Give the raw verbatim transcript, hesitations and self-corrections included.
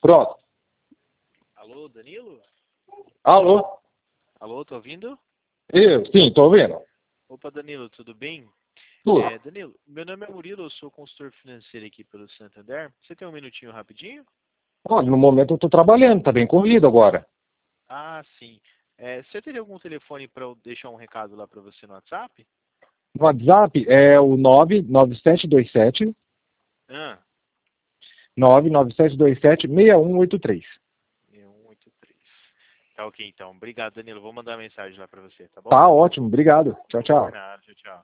Pronto. Alô, Danilo? Alô? Alô, tô ouvindo? Eu? Sim, tô ouvindo. Opa, Danilo, tudo bem? Tudo. É, Danilo, meu nome é Murilo, eu sou consultor financeiro aqui pelo Santander. Você tem um minutinho rapidinho? Olha, no momento eu tô trabalhando, tá bem corrido agora. Ah, sim. É, você teria algum telefone para eu deixar um recado lá para você no WhatsApp? No WhatsApp é o nove nove sete dois sete, Ah, nove nove sete dois sete, seis um oito três. seis um oito três. Tá ok, então. Obrigado, Danilo. Vou mandar uma mensagem lá para você, tá bom? Tá ótimo, obrigado. Tchau, Por tchau. nada, tchau, tchau.